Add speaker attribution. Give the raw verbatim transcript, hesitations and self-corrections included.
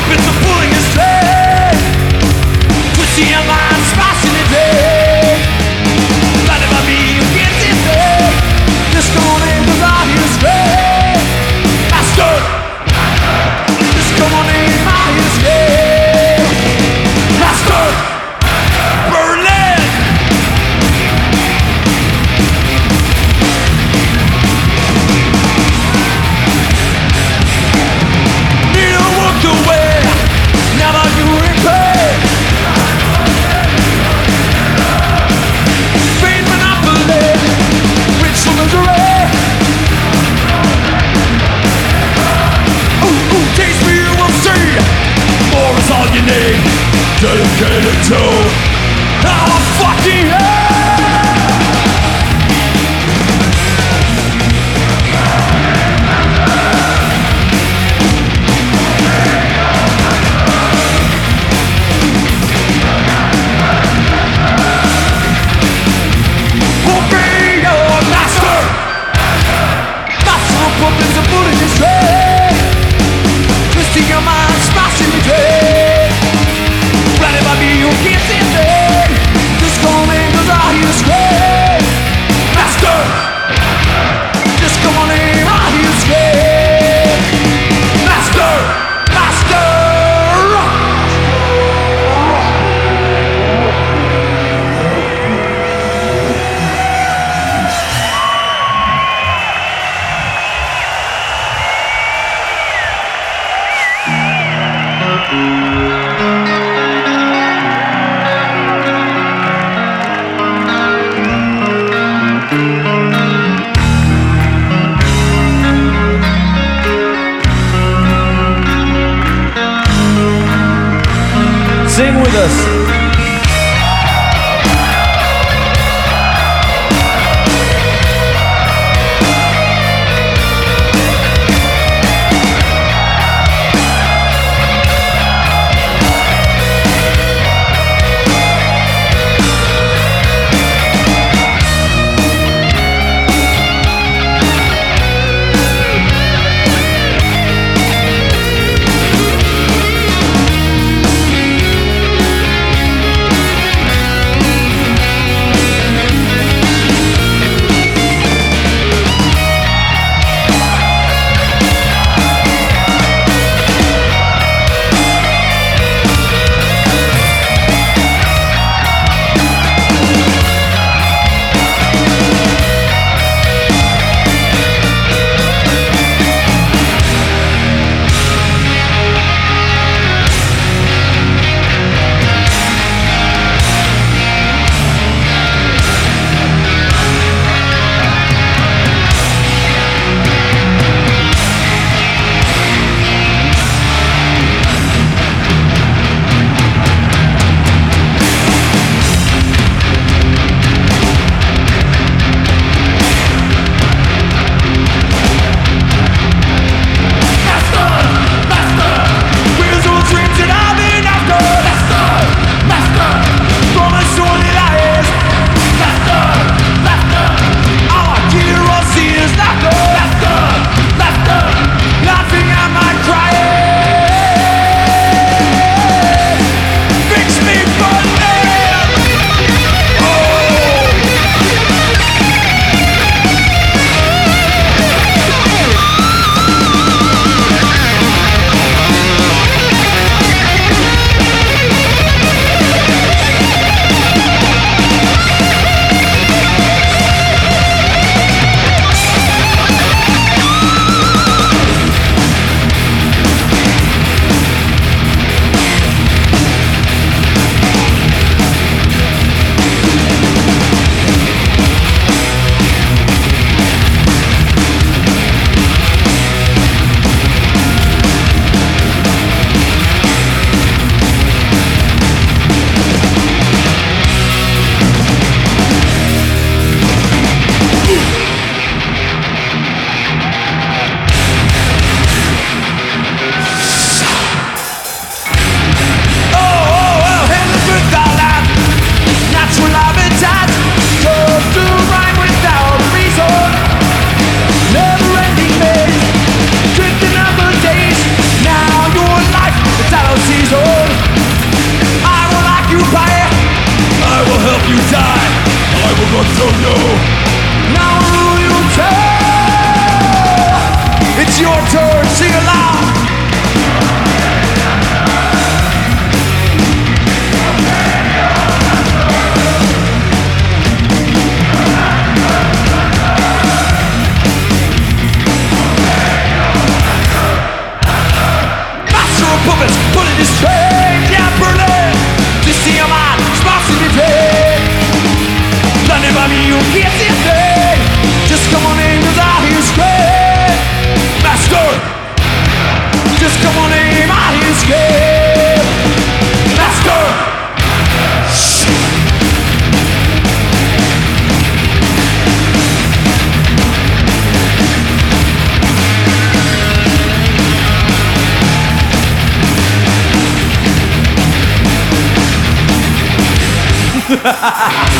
Speaker 1: puppets are pulling us straight. Twisting your mind, smashing it dead. Blinded by me, you can't see a thing. This come in, cause I hear straight. Master, this come on in, I hear straight. Master, Berlin. Need to walk away. Now that you're in pain. Fate monopoly. Rich lingerie. Ooh, ooh, taste me, you will see. More is all you need. Dedicated to our fucking hell. We'll be your master. Master of puppets and pulling you straight. Twisting your mind, smashing your dread. Blinded by me, you can't see a thing. This come in cause I hear scream. Master, just come on in, I hear scream. Master, master.
Speaker 2: Sing with us.
Speaker 1: movements, pulling this train. Yeah, Berlin, twisting your mind, sparks in the train. Blinded by me, you can't see a thing. Just come on in, cause I hear you scream. Master, just come on in, I hear you scream. Master, shh. Ha ha ha!